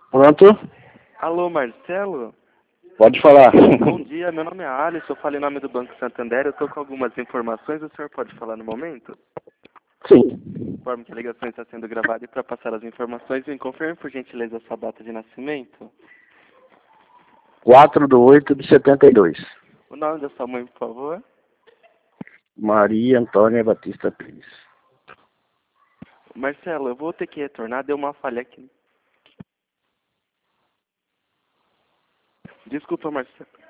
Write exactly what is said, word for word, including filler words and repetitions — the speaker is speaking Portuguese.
Pronto? Alô, Marcelo? Pode falar. Bom dia, meu nome é Alisson, eu falo em nome do Banco Santander, eu estou com algumas informações, o senhor pode falar no momento? Sim. Informe que a ligação está sendo gravada e para passar as informações, me confirme por gentileza a sua data de nascimento. quatro de oito de setenta e dois. O nome da sua mãe, por favor. Maria Antônia Batista Pires. Marcelo, eu vou ter que retornar, deu uma falha aqui. Desculpa, Marcelo.